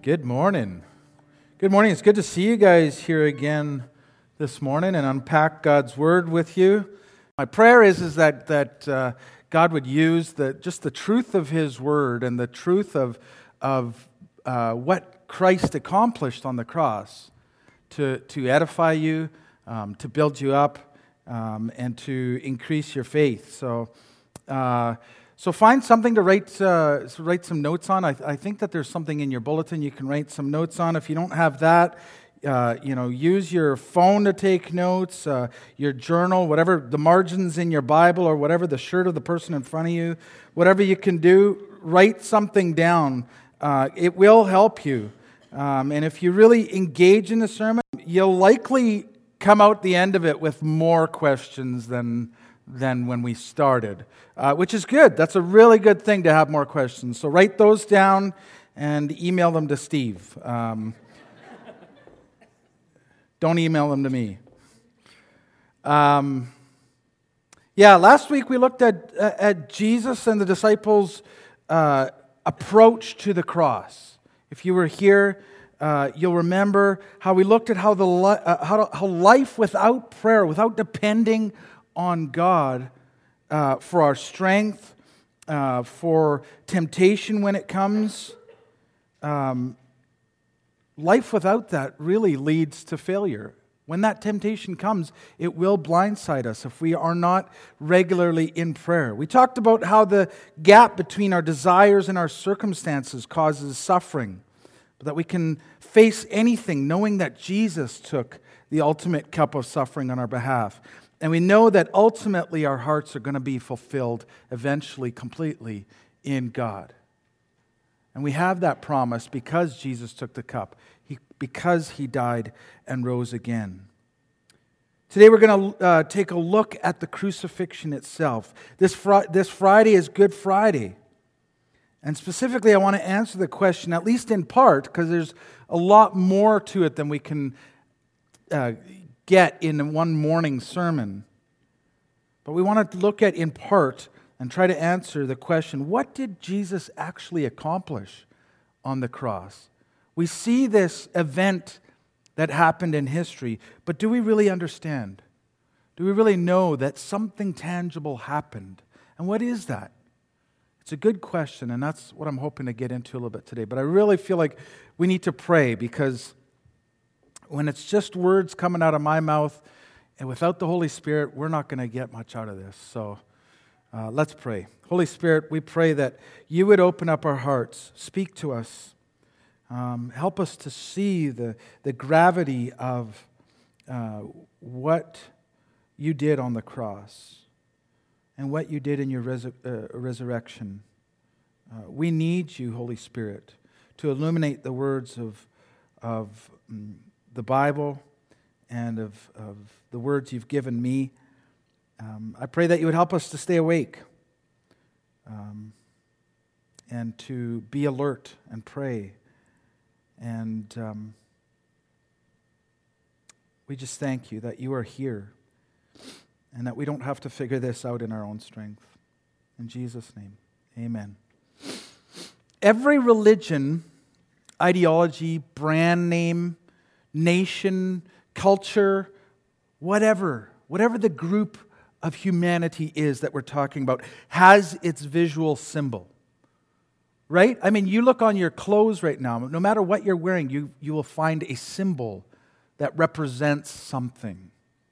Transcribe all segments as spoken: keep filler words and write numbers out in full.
Good morning. Good morning. It's good to see you guys here again this morning and unpack God's Word with you. My prayer is, is that, that uh, God would use the, just the truth of His Word and the truth of, of uh, what Christ accomplished on the cross to, to edify you, um, to build you up, um, and to increase your faith. So, uh, So find something to write uh, write some notes on. I, I think that there's something in your bulletin you can write some notes on. If you don't have that, uh, you know, use your phone to take notes, uh, your journal, whatever, the margins in your Bible or whatever, the shirt of the person in front of you, whatever you can do, write something down. Uh, it will help you. Um, and if you really engage in the sermon, you'll likely come out the end of it with more questions than than when we started, uh, which is good. That's a really good thing to have more questions. So write those down and email them to Steve. Um, don't email them to me. Um, yeah, last week we looked at at Jesus and the disciples' uh, approach to the cross. If you were here, uh, you'll remember how we looked at how the li- uh, how, how life without prayer, without depending on God uh, for our strength, uh, for temptation when it comes. Um, life without that really leads to failure. When that temptation comes, it will blindside us if we are not regularly in prayer. We talked about how the gap between our desires and our circumstances causes suffering, but that we can face anything knowing that Jesus took the ultimate cup of suffering on our behalf. And we know that ultimately our hearts are going to be fulfilled eventually, completely in God. And we have that promise because Jesus took the cup, he, because He died and rose again. Today we're going to uh, take a look at the crucifixion itself. This, fr- this Friday is Good Friday. And specifically I want to answer the question, at least in part, because there's a lot more to it than we can uh, get in one morning sermon. But we want to look at in part and try to answer the question, what did Jesus actually accomplish on the cross? We see this event that happened in history, but do we really understand? Do we really know that something tangible happened? And what is that? It's a good question, and that's what I'm hoping to get into a little bit today. But I really feel like we need to pray, because when it's just words coming out of my mouth and without the Holy Spirit, we're not going to get much out of this. So uh, let's pray. Holy Spirit, we pray that You would open up our hearts, speak to us, um, help us to see the, the gravity of uh, what You did on the cross and what You did in Your resur- uh, resurrection. Uh, we need You, Holy Spirit, to illuminate the words of, of um, the Bible and of, of the words You've given me. Um, I pray that You would help us to stay awake um, and to be alert and pray. And um, we just thank You that You are here and that we don't have to figure this out in our own strength. In Jesus' name, amen. Every religion, ideology, brand name, nation, culture, whatever, whatever the group of humanity is that we're talking about, has its visual symbol. Right? I mean, you look on your clothes right now, no matter what you're wearing, you, you will find a symbol that represents something.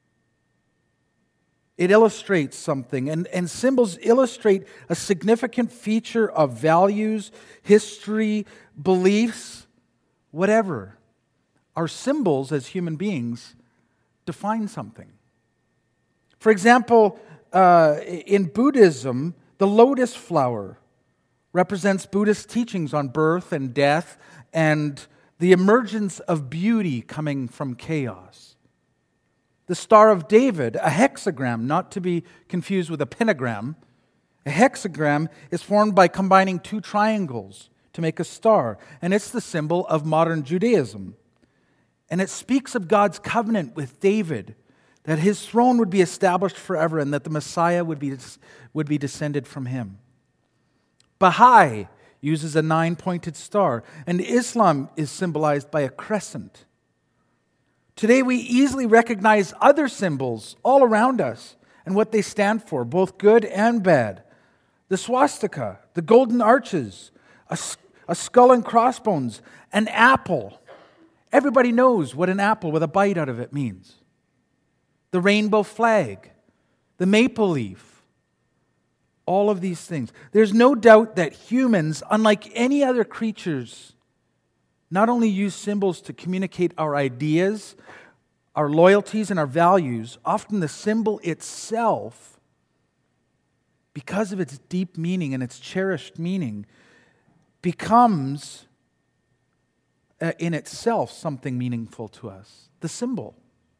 It illustrates something, and, and symbols illustrate a significant feature of values, history, beliefs, whatever. Our symbols as human beings define something. For example, uh, in Buddhism, the lotus flower represents Buddhist teachings on birth and death and the emergence of beauty coming from chaos. The Star of David, a hexagram, not to be confused with a pentagram, a hexagram is formed by combining two triangles to make a star, and it's the symbol of modern Judaism. And it speaks of God's covenant with David, that his throne would be established forever and that the Messiah would be, would be descended from him. Baha'i uses a nine-pointed star, and Islam is symbolized by a crescent. Today we easily recognize other symbols all around us and what they stand for, both good and bad. The swastika, the golden arches, a, a skull and crossbones, an apple. Everybody knows what an apple with a bite out of it means. The rainbow flag, the maple leaf. All of these things. There's no doubt that humans, unlike any other creatures, not only use symbols to communicate our ideas, our loyalties, and our values, often the symbol itself, because of its deep meaning and its cherished meaning, becomes uh, in itself something meaningful to us. The symbol.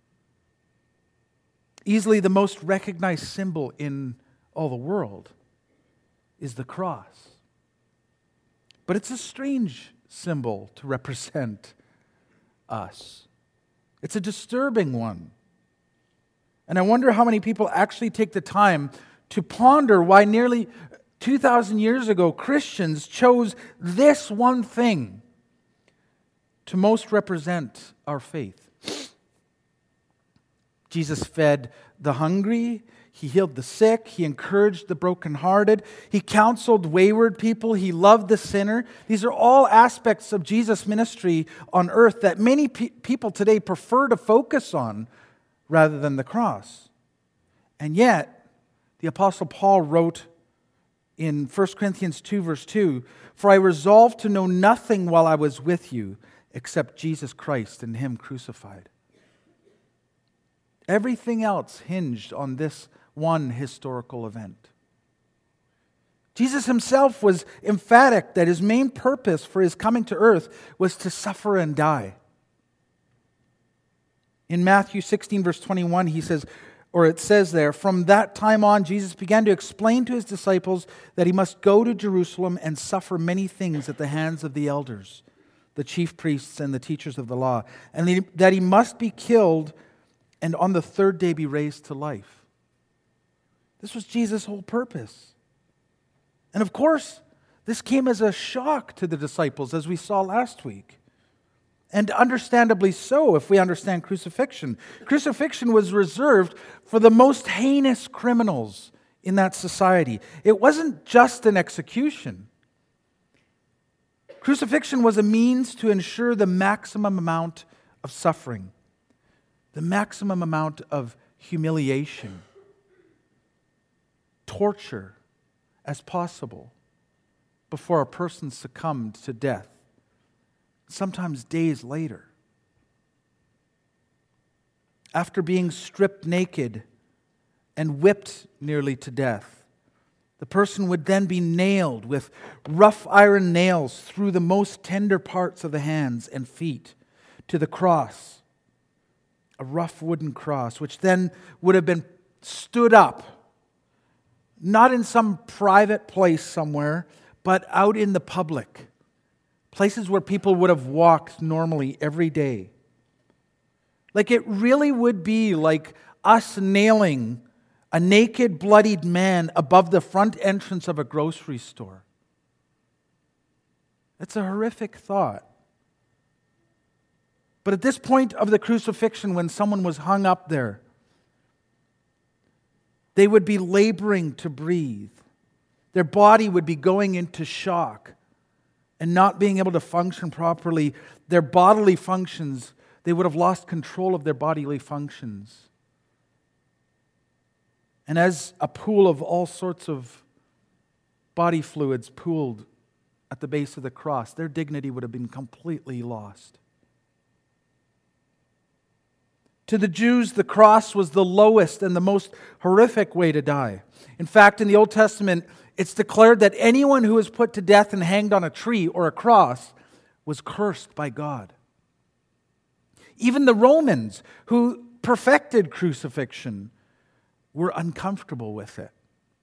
Easily the most recognized symbol in all the world is the cross. But it's a strange symbol to represent us. It's a disturbing one. And I wonder how many people actually take the time to ponder why nearly two thousand years ago Christians chose this one thing to most represent our faith. Jesus fed the hungry, He healed the sick, He encouraged the brokenhearted, He counseled wayward people, He loved the sinner. These are all aspects of Jesus' ministry on earth that many pe- people today prefer to focus on rather than the cross. And yet, the Apostle Paul wrote in First Corinthians two, verse two, "For I resolved to know nothing while I was with you except Jesus Christ and Him crucified." Everything else hinged on this one historical event. Jesus himself was emphatic that his main purpose for his coming to earth was to suffer and die. In Matthew sixteen, verse twenty-one, he says, or it says there, "From that time on, Jesus began to explain to his disciples that he must go to Jerusalem and suffer many things at the hands of the elders, the chief priests, and the teachers of the law, and that he must be killed and on the third day be raised to life." This was Jesus' whole purpose. And of course, this came as a shock to the disciples, as we saw last week. And understandably so, if we understand crucifixion. Crucifixion was reserved for the most heinous criminals in that society. It wasn't just an execution. Crucifixion was a means to ensure the maximum amount of suffering, the maximum amount of humiliation, torture as possible before a person succumbed to death, sometimes days later. After being stripped naked and whipped nearly to death, the person would then be nailed with rough iron nails through the most tender parts of the hands and feet to the cross, a rough wooden cross, which then would have been stood up, not in some private place somewhere, but out in the public, places where people would have walked normally every day. Like it really would be like us nailing a naked, bloodied man above the front entrance of a grocery store. It's a horrific thought. But at this point of the crucifixion, when someone was hung up there, they would be laboring to breathe. Their body would be going into shock and not being able to function properly. Their bodily functions, they would have lost control of their bodily functions. And as a pool of all sorts of body fluids pooled at the base of the cross, their dignity would have been completely lost. To the Jews, the cross was the lowest and the most horrific way to die. In fact, in the Old Testament, it's declared that anyone who was put to death and hanged on a tree or a cross was cursed by God. Even the Romans, who perfected crucifixion, were uncomfortable with it.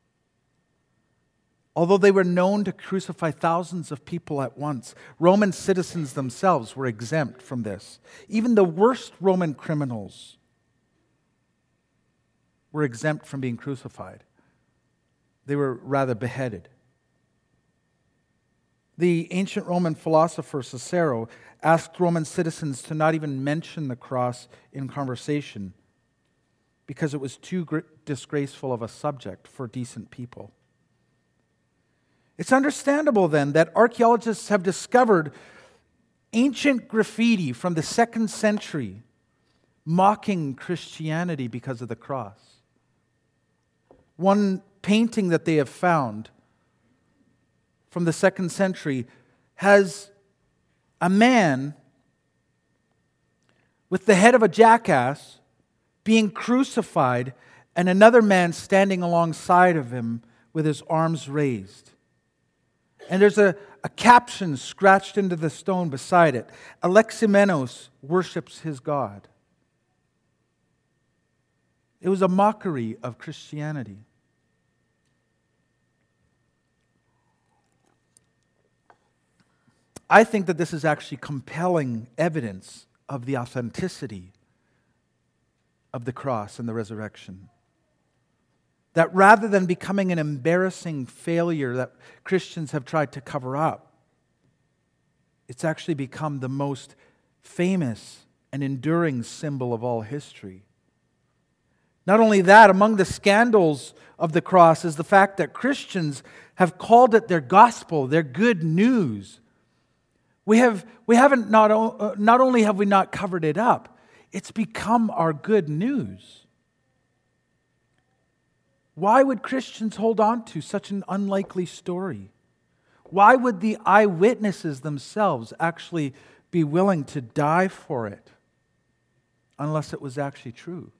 Although they were known to crucify thousands of people at once, Roman citizens themselves were exempt from this. Even the worst Roman criminals were exempt from being crucified. They were rather beheaded. The ancient Roman philosopher Cicero asked Roman citizens to not even mention the cross in conversation because it was too gr- disgraceful of a subject for decent people. It's understandable then that archaeologists have discovered ancient graffiti from the second century mocking Christianity because of the cross. One painting that they have found from the second century has a man with the head of a jackass being crucified and another man standing alongside of him with his arms raised. And there's a, a caption scratched into the stone beside it. Aleximenos worships his God. It was a mockery of Christianity. I think that this is actually compelling evidence of the authenticity of the cross and the resurrection. That rather than becoming an embarrassing failure that Christians have tried to cover up, it's actually become the most famous and enduring symbol of all history. Not only that, among the scandals of the cross is the fact that Christians have called it their gospel, their good news. We have we haven't not, uh, not only have we not covered it up, it's become our good news. Why would Christians hold on to such an unlikely story? Why would the eyewitnesses themselves actually be willing to die for it unless it was actually true?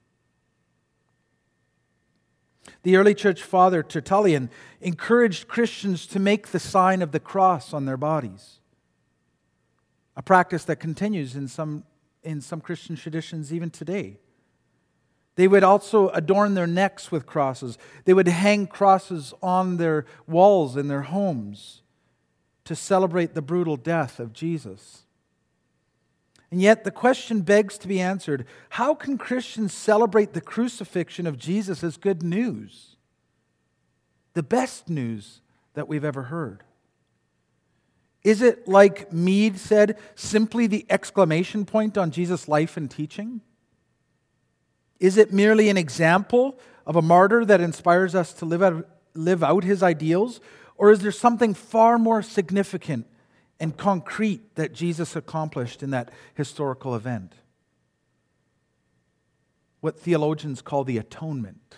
The early church father Tertullian encouraged Christians to make the sign of the cross on their bodies, a practice that continues in some, in some Christian traditions even today. They would also adorn their necks with crosses. They would hang crosses on their walls in their homes to celebrate the brutal death of Jesus. And yet the question begs to be answered, how can Christians celebrate the crucifixion of Jesus as good news? The best news that we've ever heard. Is it, like Mead said, simply the exclamation point on Jesus' life and teaching? Is it merely an example of a martyr that inspires us to live out, live out his ideals? Or is there something far more significant and concrete that Jesus accomplished in that historical event? What theologians call the atonement.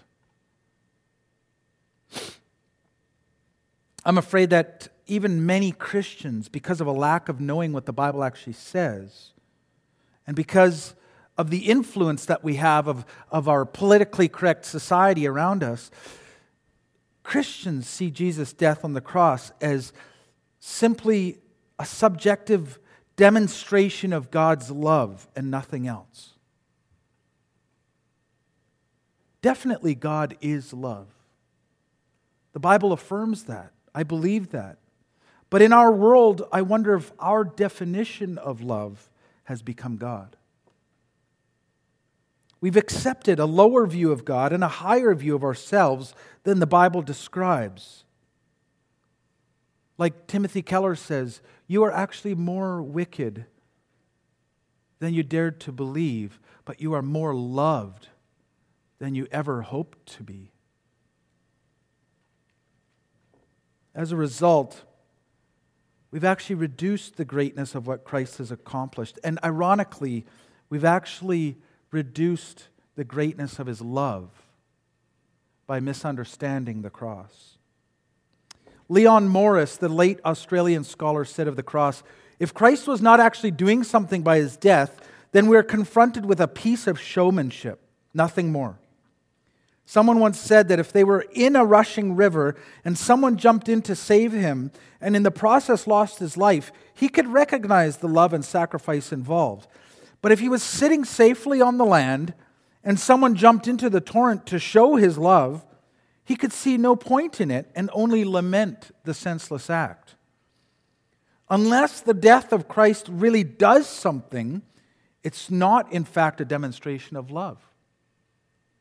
I'm afraid that even many Christians, because of a lack of knowing what the Bible actually says, and because of the influence that we have of, of our politically correct society around us, Christians see Jesus' death on the cross as simply a subjective demonstration of God's love and nothing else. Definitely, God is love. The Bible affirms that. I believe that. But in our world, I wonder if our definition of love has become God. We've accepted a lower view of God and a higher view of ourselves than the Bible describes. Like Timothy Keller says, you are actually more wicked than you dared to believe, but you are more loved than you ever hoped to be. As a result, we've actually reduced the greatness of what Christ has accomplished. And ironically, we've actually reduced the greatness of his love by misunderstanding the cross. Leon Morris, the late Australian scholar, said of the cross, if Christ was not actually doing something by his death, then we're confronted with a piece of showmanship, nothing more. Someone once said that if they were in a rushing river and someone jumped in to save him and in the process lost his life, he could recognize the love and sacrifice involved. But if he was sitting safely on the land and someone jumped into the torrent to show his love, he could see no point in it and only lament the senseless act. Unless the death of Christ really does something, it's not in fact a demonstration of love.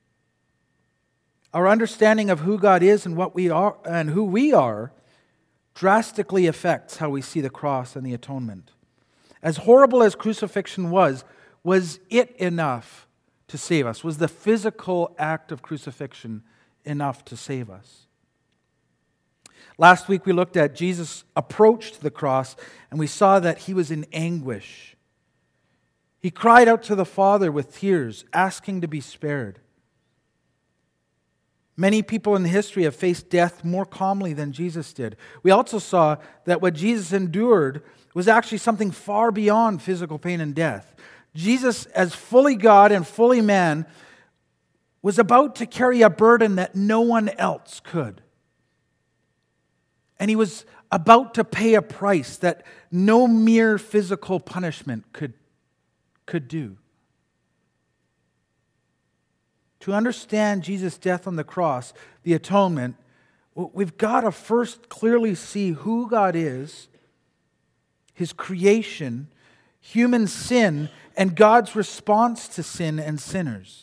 Our understanding of who God is and what we are and who we are drastically affects how we see the cross and the atonement. As horrible as crucifixion was, was it enough to save us? Was the physical act of crucifixion enough to save us? Last week we looked at Jesus' approach to the cross, and we saw that he was in anguish. He cried out to the Father with tears, asking to be spared. Many people in history have faced death more calmly than Jesus did. We also saw that what Jesus endured was actually something far beyond physical pain and death. Jesus, as fully God and fully man, was about to carry a burden that no one else could. And he was about to pay a price that no mere physical punishment could, could do. To understand Jesus' death on the cross, the atonement, we've got to first clearly see who God is, His creation, human sin, and God's response to sin and sinners.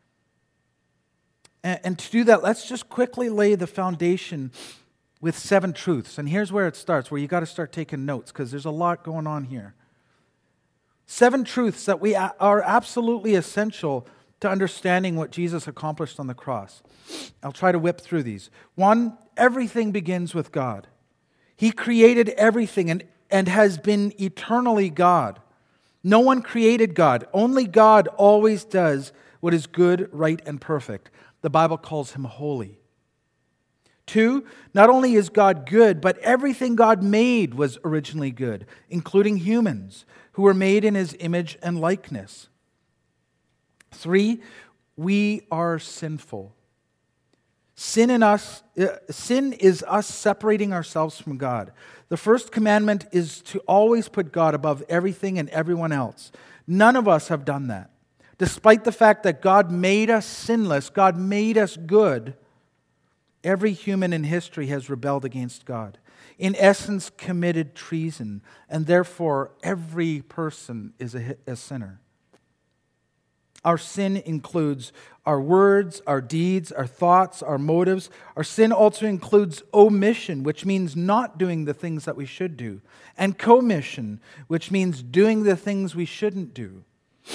And, and to do that, let's just quickly lay the foundation with seven truths. And here's where it starts, where you got to start taking notes, because there's a lot going on here. Seven truths that we a- are absolutely essential to understanding what Jesus accomplished on the cross. I'll try to whip through these. One, everything begins with God. He created everything and, and has been eternally God. No one created God. Only God always does what is good, right, and perfect. The Bible calls him holy. Two, not only is God good, but everything God made was originally good, including humans who were made in his image and likeness. Three, we are sinful. Sin in us, uh, sin is us separating ourselves from God. The first commandment is to always put God above everything and everyone else. None of us have done that. Despite the fact that God made us sinless, God made us good, every human in history has rebelled against God. In essence, committed treason, and therefore every person is a, a sinner. Our sin includes our words, our deeds, our thoughts, our motives. Our sin also includes omission, which means not doing the things that we should do, and commission, which means doing the things we shouldn't do.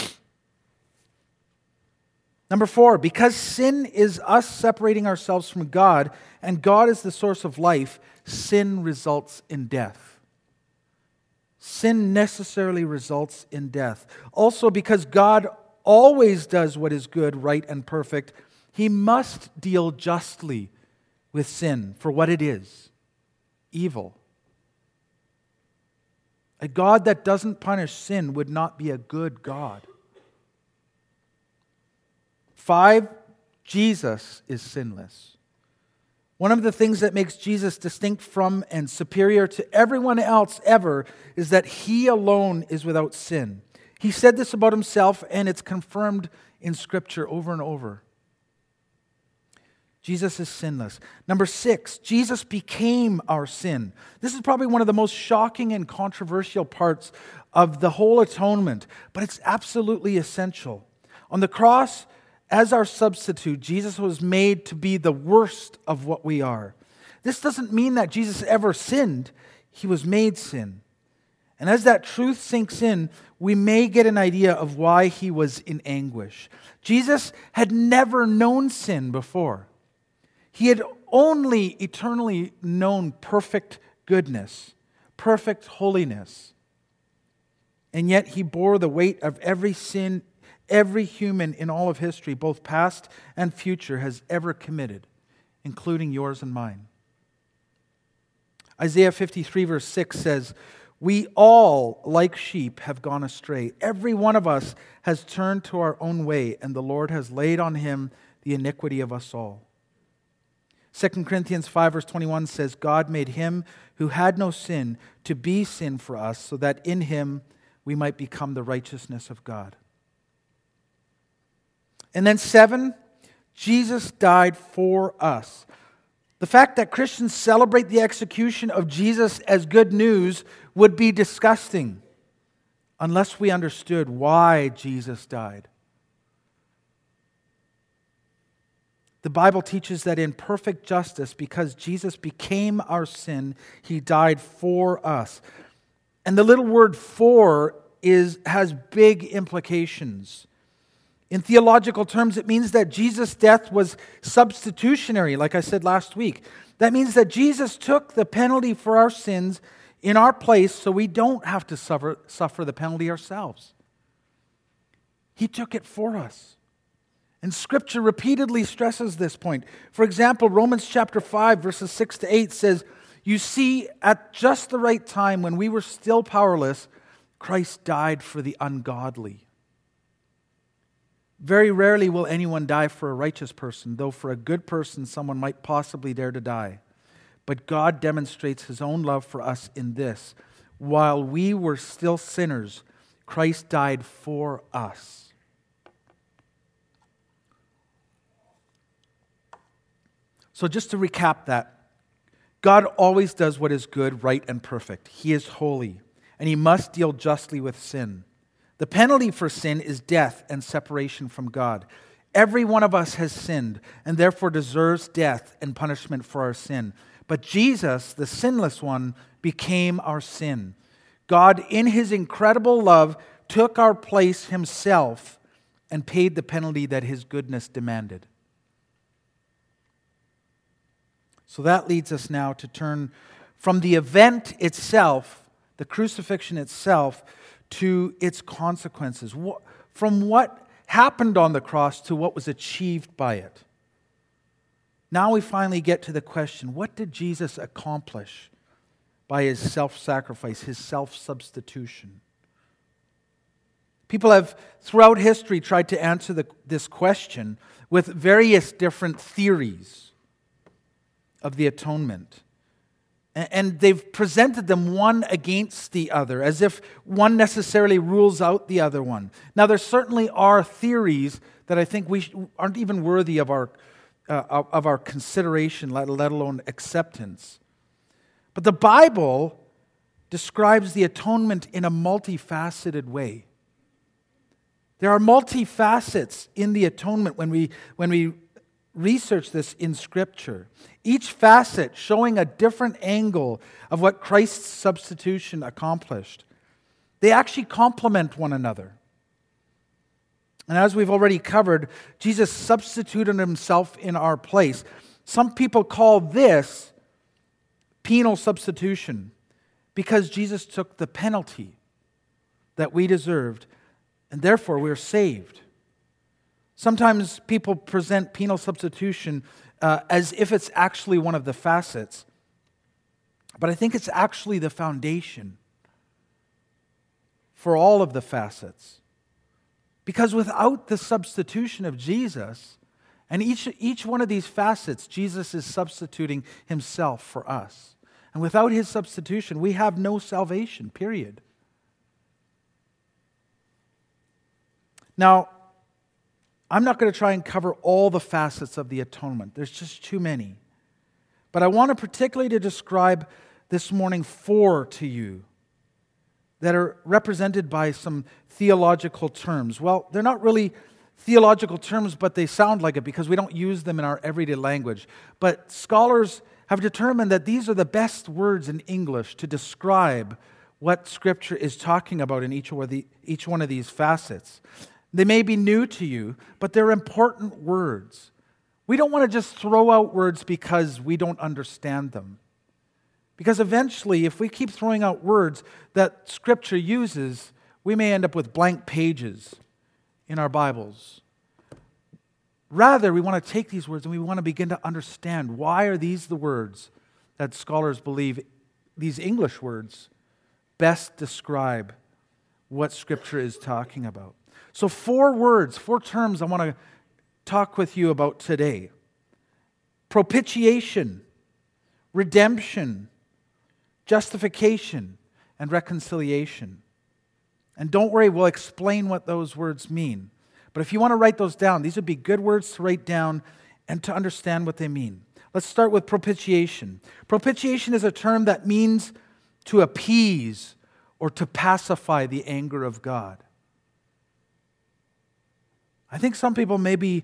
Number four, because sin is us separating ourselves from God, and God is the source of life, sin results in death. Sin necessarily results in death. Also, because God always does what is good, right, and perfect, he must deal justly with sin for what it is, evil. A God that doesn't punish sin would not be a good God. Five, Jesus is sinless. One of the things that makes Jesus distinct from and superior to everyone else ever is that he alone is without sin. He said this about himself, and it's confirmed in Scripture over and over. Jesus is sinless. Number six, Jesus became our sin. This is probably one of the most shocking and controversial parts of the whole atonement, but it's absolutely essential. On the cross, as our substitute, Jesus was made to be the worst of what we are. This doesn't mean that Jesus ever sinned. He was made sin. And as that truth sinks in, we may get an idea of why he was in anguish. Jesus had never known sin before. He had only eternally known perfect goodness, perfect holiness. And yet he bore the weight of every sin every human in all of history, both past and future, has ever committed, including yours and mine. Isaiah fifty-three verse six says, "We all, like sheep, have gone astray. Every one of us has turned to our own way, and the Lord has laid on him the iniquity of us all." Second Corinthians five verse twenty-one says, "God made him who had no sin to be sin for us, so that in him we might become the righteousness of God." And then seven, Jesus died for us. The fact that Christians celebrate the execution of Jesus as good news would be disgusting unless we understood why Jesus died. The Bible teaches that in perfect justice, because Jesus became our sin, he died for us. And the little word "for" is has big implications. In theological terms, it means that Jesus' death was substitutionary, like I said last week. That means that Jesus took the penalty for our sins in our place so we don't have to suffer, suffer the penalty ourselves. He took it for us. And Scripture repeatedly stresses this point. For example, Romans chapter five, verses six to eight says, "You see, at just the right time, when we were still powerless, Christ died for the ungodly." Very rarely will anyone die for a righteous person, though for a good person someone might possibly dare to die. But God demonstrates his own love for us in this: while we were still sinners, Christ died for us. So just to recap that, God always does what is good, right, and perfect. He is holy, and he must deal justly with sin. The penalty for sin is death and separation from God. Every one of us has sinned and therefore deserves death and punishment for our sin. But Jesus, the sinless one, became our sin. God, in his incredible love, took our place himself and paid the penalty that his goodness demanded. So that leads us now to turn from the event itself, the crucifixion itself, to its consequences. From what happened on the cross to what was achieved by it. Now we finally get to the question, what did Jesus accomplish by his self-sacrifice, his self-substitution? People have, throughout history, tried to answer the, this question with various different theories of the atonement. And they've presented them one against the other, as if one necessarily rules out the other one. Now, there certainly are theories that I think we aren't even worthy of our uh, of our consideration, let, let alone acceptance. But the Bible describes the atonement in a multifaceted way. There are multifacets in the atonement when we when we research this in Scripture. Each facet showing a different angle of what Christ's substitution accomplished. They actually complement one another. And as we've already covered, Jesus substituted himself in our place. Some people call this penal substitution because Jesus took the penalty that we deserved, and therefore we're saved. Sometimes people present penal substitution uh, as if it's actually one of the facets. But I think it's actually the foundation for all of the facets. Because without the substitution of Jesus, and each, each one of these facets, Jesus is substituting himself for us. And without his substitution, we have no salvation, period. Now, I'm not going to try and cover all the facets of the atonement. There's just too many. But I want to particularly to describe this morning four to you that are represented by some theological terms. Well, they're not really theological terms, but they sound like it because we don't use them in our everyday language. But scholars have determined that these are the best words in English to describe what Scripture is talking about in each one of, the, each one of these facets. They may be new to you, but they're important words. We don't want to just throw out words because we don't understand them. Because eventually, if we keep throwing out words that Scripture uses, we may end up with blank pages in our Bibles. Rather, we want to take these words and we want to begin to understand, why are these the words that scholars believe, these English words, best describe what Scripture is talking about. So four words, four terms I want to talk with you about today. Propitiation, redemption, justification, and reconciliation. And don't worry, we'll explain what those words mean. But if you want to write those down, these would be good words to write down and to understand what they mean. Let's start with propitiation. Propitiation is a term that means to appease or to pacify the anger of God. I think some people may be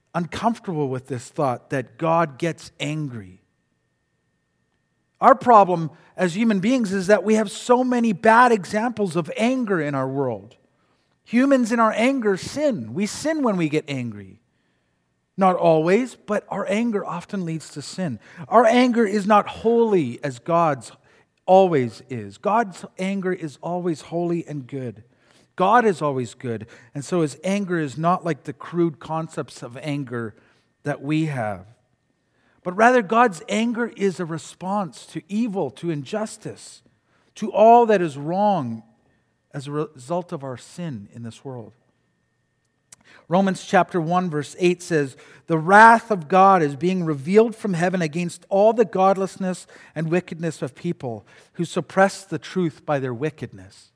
uncomfortable with this thought that God gets angry. Our problem as human beings is that we have so many bad examples of anger in our world. Humans in our anger sin. We sin when we get angry. Not always, but our anger often leads to sin. Our anger is not holy as God's always is. God's anger is always holy and good. God is always good, and so His anger is not like the crude concepts of anger that we have. But rather, God's anger is a response to evil, to injustice, to all that is wrong as a result of our sin in this world. Romans chapter one verse eight says, "The wrath of God is being revealed from heaven against all the godlessness and wickedness of people who suppress the truth by their wickedness."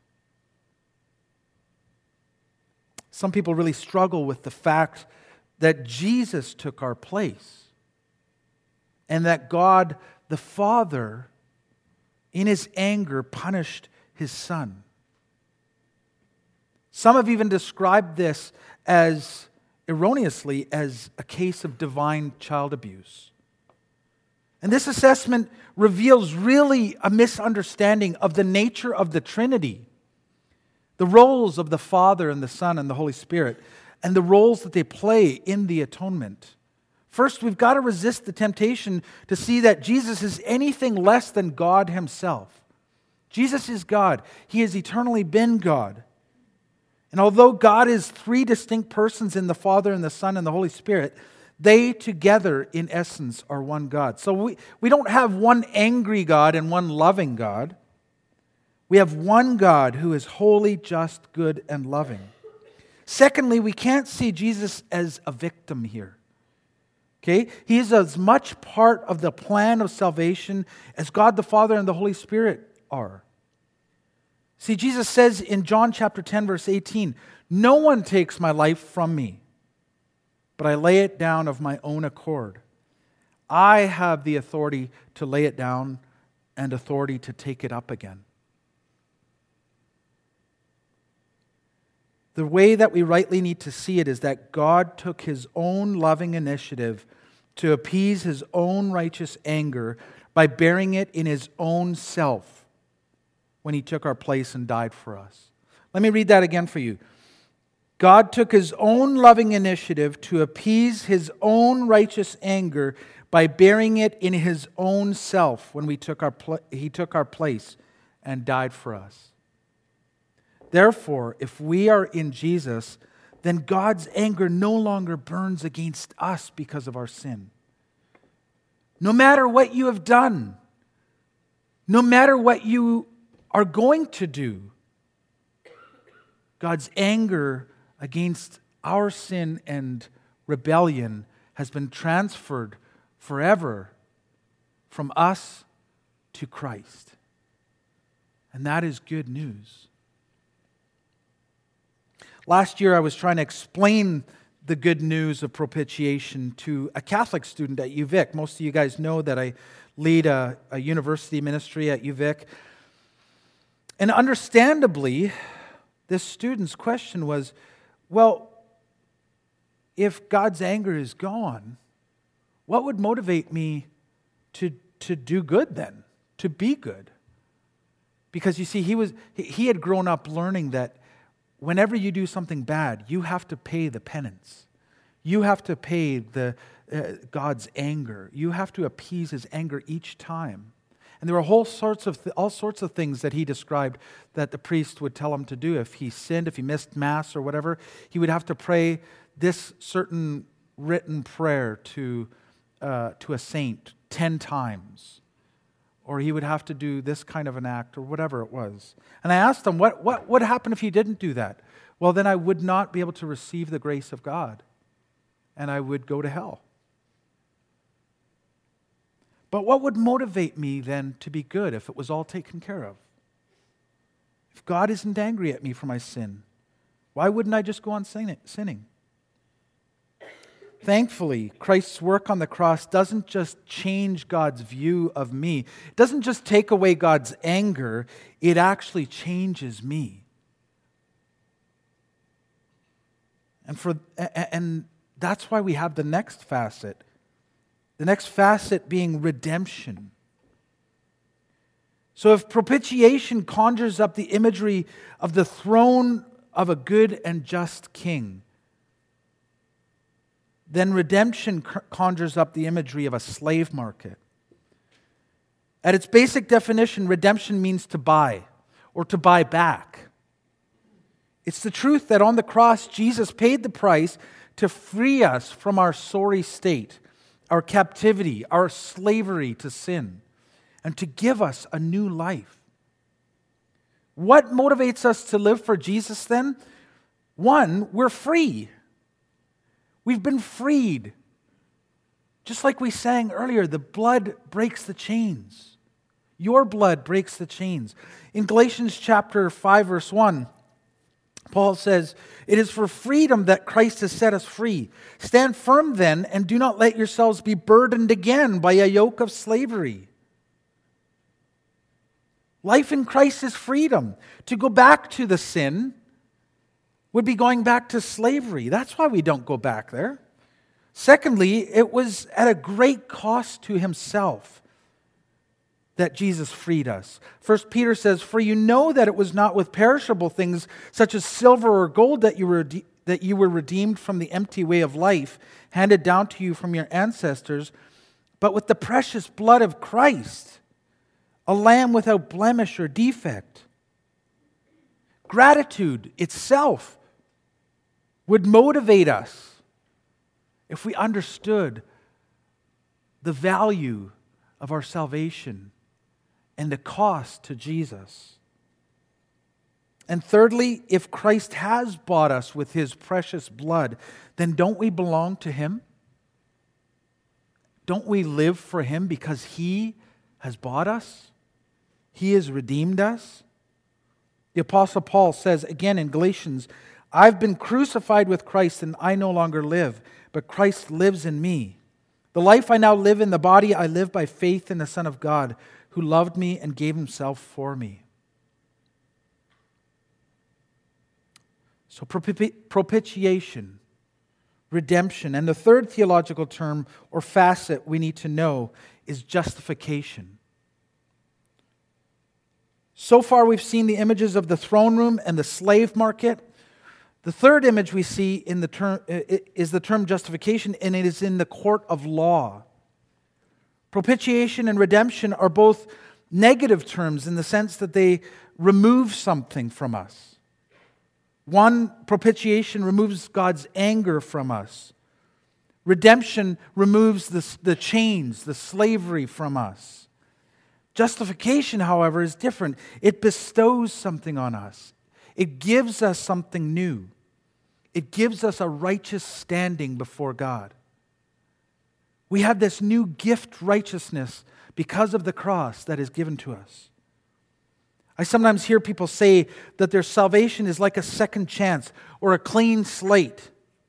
Some people really struggle with the fact that Jesus took our place and that God the Father, in His anger, punished His Son. Some have even described this as, erroneously, as a case of divine child abuse. And this assessment reveals really a misunderstanding of the nature of the Trinity, the roles of the Father and the Son and the Holy Spirit, and the roles that they play in the atonement. First, we've got to resist the temptation to see that Jesus is anything less than God Himself. Jesus is God. He has eternally been God. And although God is three distinct persons in the Father and the Son and the Holy Spirit, they together, in essence, are one God. So we, we don't have one angry God and one loving God. We have one God who is holy, just, good, and loving. Secondly, we can't see Jesus as a victim here. Okay? He is as much part of the plan of salvation as God the Father and the Holy Spirit are. See, Jesus says in John chapter ten, verse eighteen, "No one takes my life from me, but I lay it down of my own accord. I have the authority to lay it down and authority to take it up again." The way that we rightly need to see it is that God took His own loving initiative to appease His own righteous anger by bearing it in His own self when He took our place and died for us. Let me read that again for you. God took His own loving initiative to appease His own righteous anger by bearing it in His own self when we took our pl- He took our place and died for us. Therefore, if we are in Jesus, then God's anger no longer burns against us because of our sin. No matter what you have done, no matter what you are going to do, God's anger against our sin and rebellion has been transferred forever from us to Christ. And that is good news. Last year I was trying to explain the good news of propitiation to a Catholic student at U Vic. Most of you guys know that I lead a, a university ministry at U Vic. And understandably, this student's question was, well, if God's anger is gone, what would motivate me to, to do good then, to be good? Because you see, he was he had grown up learning that whenever you do something bad, you have to pay the penance. You have to pay the uh, God's anger. You have to appease His anger each time. And there were whole sorts of th- all sorts of things that he described that the priest would tell him to do. If he sinned, if he missed Mass or whatever, he would have to pray this certain written prayer to uh, to a saint ten times. Or he would have to do this kind of an act, or whatever it was. And I asked him, what, what would happen if he didn't do that? Well, then I would not be able to receive the grace of God, and I would go to hell. But what would motivate me then to be good if it was all taken care of? If God isn't angry at me for my sin, why wouldn't I just go on sinning? Thankfully, Christ's work on the cross doesn't just change God's view of me. It doesn't just take away God's anger. It actually changes me. And for and that's why we have the next facet. The next facet being redemption. So if propitiation conjures up the imagery of the throne of a good and just king, then redemption conjures up the imagery of a slave market. At its basic definition, redemption means to buy or to buy back. It's the truth that on the cross, Jesus paid the price to free us from our sorry state, our captivity, our slavery to sin, and to give us a new life. What motivates us to live for Jesus then? One, we're free. We've been freed. Just like we sang earlier, the blood breaks the chains. Your blood breaks the chains. In Galatians chapter five, verse one, Paul says, "It is for freedom that Christ has set us free. Stand firm then, and do not let yourselves be burdened again by a yoke of slavery." Life in Christ is freedom. To go back to the sin would be going back to slavery. That's why we don't go back there. Secondly, it was at a great cost to himself that Jesus freed us. First Peter says, "For you know that it was not with perishable things such as silver or gold that you were de- that you were redeemed from the empty way of life handed down to you from your ancestors, but with the precious blood of Christ, a lamb without blemish or defect." Gratitude itself would motivate us if we understood the value of our salvation and the cost to Jesus. And thirdly, if Christ has bought us with his precious blood, then don't we belong to him? Don't we live for him because he has bought us? He has redeemed us? The Apostle Paul says again in Galatians, "I've been crucified with Christ, and I no longer live, but Christ lives in me. The life I now live in the body, I live by faith in the Son of God, who loved me and gave himself for me." So propitiation, redemption, and the third theological term or facet we need to know is justification. So far we've seen the images of the throne room and the slave market. The third image we see in the term is the term justification, and it is in the court of law. Propitiation and redemption are both negative terms in the sense that they remove something from us. One, propitiation removes God's anger from us. Redemption removes the, the chains, the slavery from us. Justification, however, is different. It bestows something on us. It gives us something new. It gives us a righteous standing before God. We have this new gift righteousness because of the cross that is given to us. I sometimes hear people say that their salvation is like a second chance or a clean slate,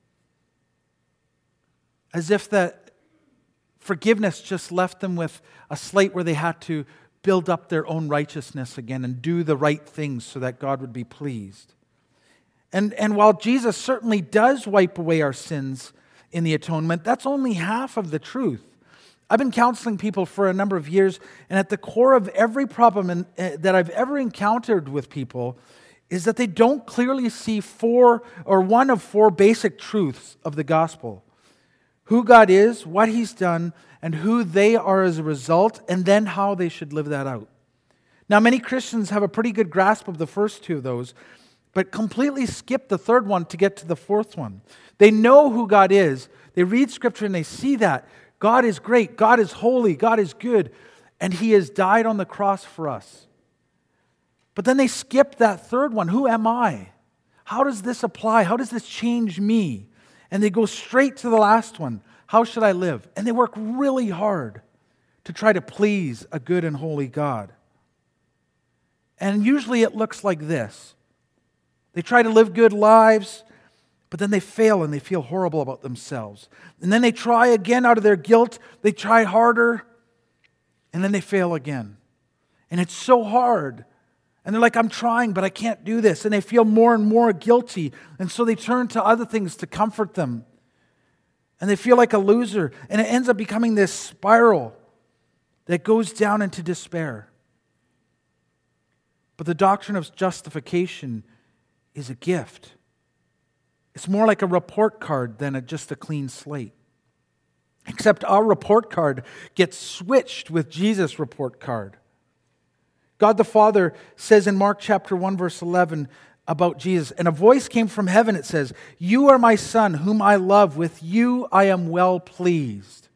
as if that forgiveness just left them with a slate where they had to build up their own righteousness again and do the right things so that God would be pleased. And, and while Jesus certainly does wipe away our sins in the atonement, that's only half of the truth. I've been counseling people for a number of years, and at the core of every problem in, uh, that I've ever encountered with people is that they don't clearly see four or one of four basic truths of the gospel: who God is, what he's done, and who they are as a result, and then how they should live that out. Now, many Christians have a pretty good grasp of the first two of those, but completely skip the third one to get to the fourth one. They know who God is. They read Scripture and they see that. God is great. God is holy. God is good. And he has died on the cross for us. But then they skip that third one. Who am I? How does this apply? How does this change me? And they go straight to the last one. How should I live? And they work really hard to try to please a good and holy God. And usually it looks like this. They try to live good lives, but then they fail and they feel horrible about themselves. And then they try again out of their guilt. They try harder, and then they fail again. And it's so hard. And they're like, I'm trying, but I can't do this. And they feel more and more guilty. And so they turn to other things to comfort them. And they feel like a loser. And it ends up becoming this spiral that goes down into despair. But the doctrine of justification is a gift. It's more like a report card than a, just a clean slate. Except our report card gets switched with Jesus' report card. God the Father says in Mark chapter one, verse eleven about Jesus, and a voice came from heaven, it says, "You are my Son, whom I love. With you I am well pleased."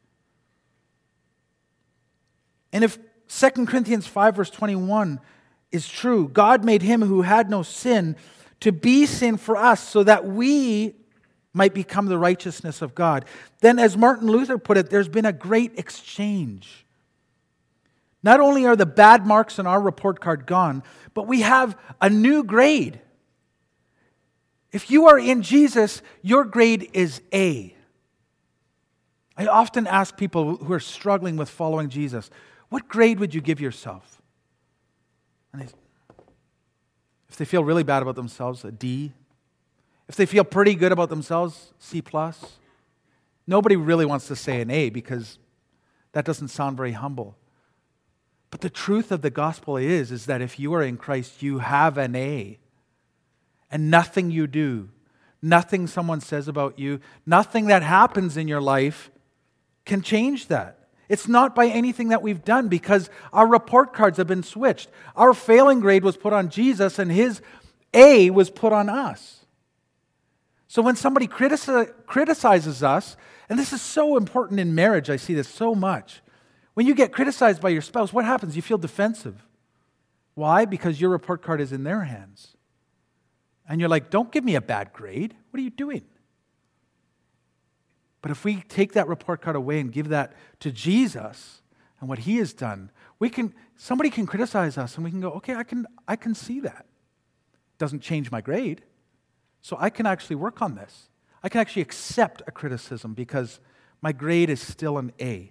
And if Second Corinthians five, verse twenty-one is true, God made him who had no sin to be sin for us so that we might become the righteousness of God. Then, as Martin Luther put it, there's been a great exchange. Not only are the bad marks on our report card gone, but we have a new grade. If you are in Jesus, your grade is A. I often ask people who are struggling with following Jesus, what grade would you give yourself? And they, if they feel really bad about themselves, a D. If they feel pretty good about themselves, C plus. Nobody really wants to say an A because that doesn't sound very humble. But the truth of the gospel is, is that if you are in Christ, you have an A. And nothing you do, nothing someone says about you, nothing that happens in your life can change that. It's not by anything that we've done because our report cards have been switched. Our failing grade was put on Jesus and his A was put on us. So when somebody critici- criticizes us, and this is so important in marriage, I see this so much. When you get criticized by your spouse, what happens? You feel defensive. Why? Because your report card is in their hands. And you're like, don't give me a bad grade. What are you doing? But if we take that report card away and give that to Jesus and what he has done, we can somebody can criticize us and we can go, okay, I can I can see that. Doesn't change my grade. So I can actually work on this. I can actually accept a criticism because my grade is still an A.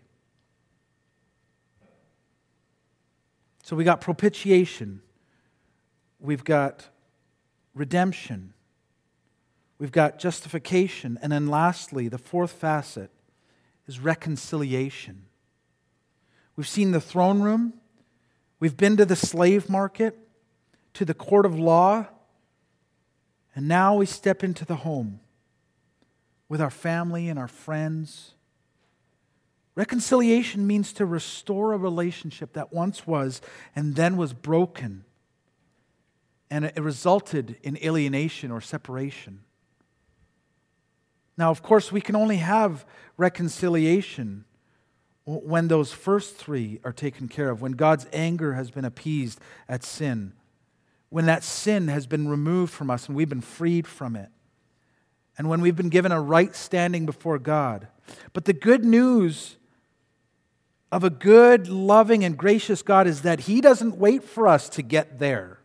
So we got propitiation. We've got redemption. We've got justification. And then lastly, the fourth facet is reconciliation. We've seen the throne room. We've been to the slave market, to the court of law. And now we step into the home with our family and our friends. Reconciliation means to restore a relationship that once was and then was broken. And it resulted in alienation or separation. Now, of course, we can only have reconciliation when those first three are taken care of, when God's anger has been appeased at sin, when that sin has been removed from us and we've been freed from it, and when we've been given a right standing before God. But the good news of a good, loving, and gracious God is that He doesn't wait for us to get there.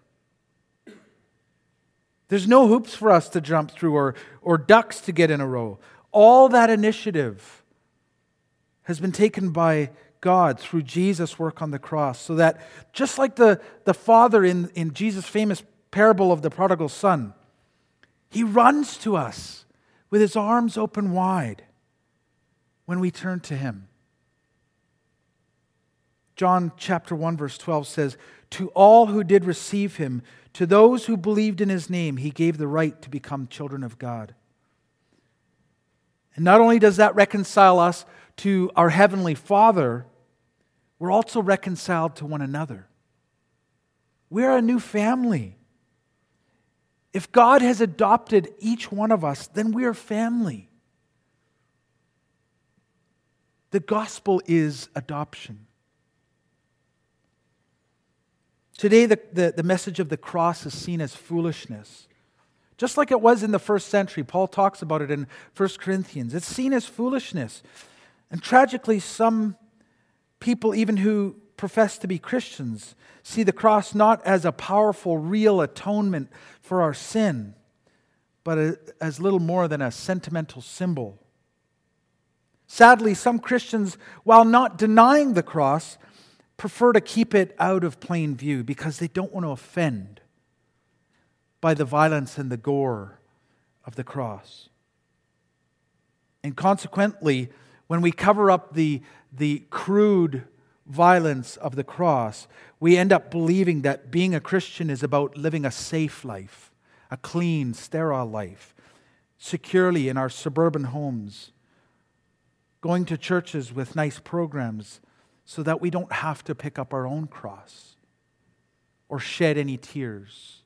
There's no hoops for us to jump through or, or ducks to get in a row. All that initiative has been taken by God through Jesus' work on the cross, so that just like the, the father in, in Jesus' famous parable of the prodigal son, He runs to us with His arms open wide when we turn to Him. John chapter one verse twelve says, "To all who did receive Him, to those who believed in His name, He gave the right to become children of God." And not only does that reconcile us to our Heavenly Father, we're also reconciled to one another. We're a new family. If God has adopted each one of us, then we are family. The gospel is adoption. Today, the, the, the message of the cross is seen as foolishness. Just like it was in the first century. Paul talks about it in First Corinthians. It's seen as foolishness. And tragically, some people, even who profess to be Christians, see the cross not as a powerful, real atonement for our sin, but as little more than a sentimental symbol. Sadly, some Christians, while not denying the cross, prefer to keep it out of plain view because they don't want to offend by the violence and the gore of the cross. And consequently, when we cover up the, the crude violence of the cross, we end up believing that being a Christian is about living a safe life, a clean, sterile life, securely in our suburban homes, going to churches with nice programs so that we don't have to pick up our own cross or shed any tears.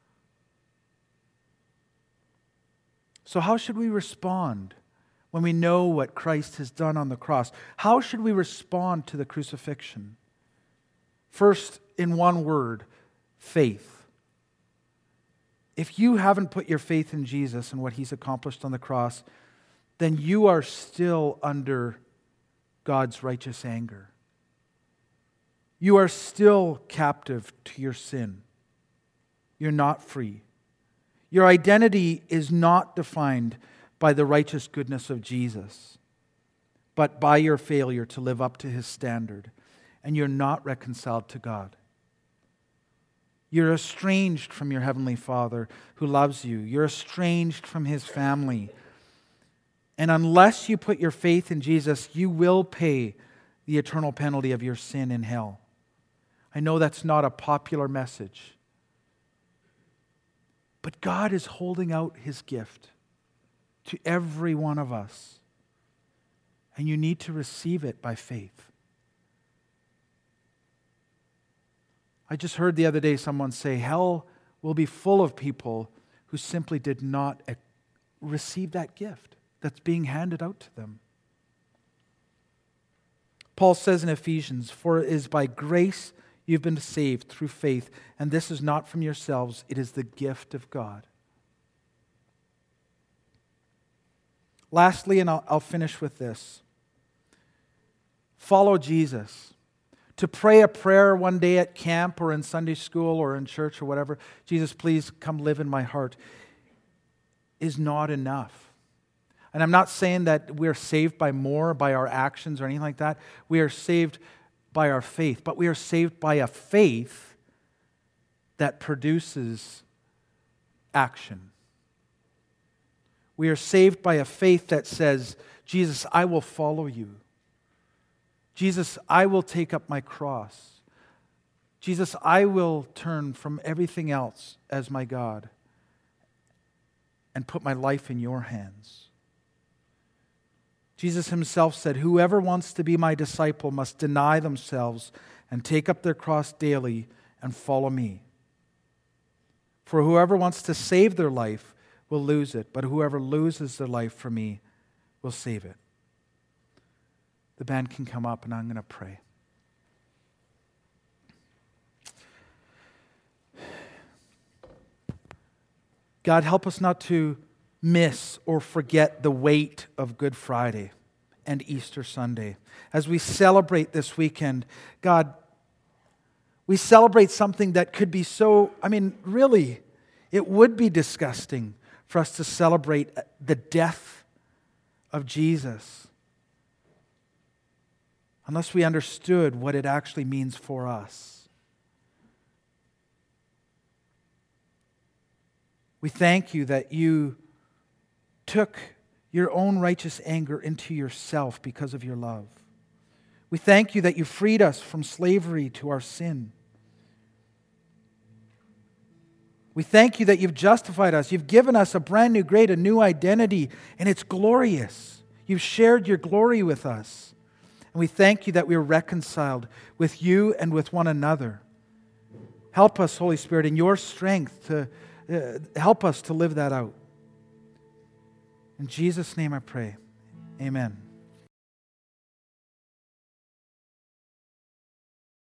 So how should we respond when we know what Christ has done on the cross? How should we respond to the crucifixion? First, in one word, faith. If you haven't put your faith in Jesus and what He's accomplished on the cross, then you are still under God's righteous anger. You are still captive to your sin. You're not free. Your identity is not defined by the righteous goodness of Jesus, but by your failure to live up to His standard. And you're not reconciled to God. You're estranged from your Heavenly Father who loves you. You're estranged from His family. And unless you put your faith in Jesus, you will pay the eternal penalty of your sin in hell. I know that's not a popular message. But God is holding out His gift to every one of us. And you need to receive it by faith. I just heard the other day someone say, hell will be full of people who simply did not receive that gift that's being handed out to them. Paul says in Ephesians, for it is by grace you've been saved through faith, and this is not from yourselves, it is the gift of God. Lastly, and I'll, I'll finish with this. Follow Jesus. To pray a prayer one day at camp or in Sunday school or in church or whatever, Jesus, please come live in my heart, is not enough. And I'm not saying that we're saved by more, by our actions or anything like that. We are saved by our faith, but we are saved by a faith that produces action. We are saved by a faith that says, Jesus, I will follow you. Jesus, I will take up my cross. Jesus, I will turn from everything else as my God and put my life in your hands. Jesus Himself said, whoever wants to be my disciple must deny themselves and take up their cross daily and follow me. For whoever wants to save their life will lose it, but whoever loses their life for me will save it. The band can come up and I'm going to pray. God, help us not to miss or forget the weight of Good Friday and Easter Sunday. As we celebrate this weekend, God, we celebrate something that could be so, I mean, really, it would be disgusting for us to celebrate the death of Jesus unless we understood what it actually means for us. We thank you that you took your own righteous anger into yourself because of your love. We thank you that you freed us from slavery to our sin. We thank you that you've justified us. You've given us a brand new grade, a new identity, and it's glorious. You've shared your glory with us. And we thank you that we're reconciled with you and with one another. Help us, Holy Spirit, in your strength to uh, help us to live that out. In Jesus' name I pray. Amen.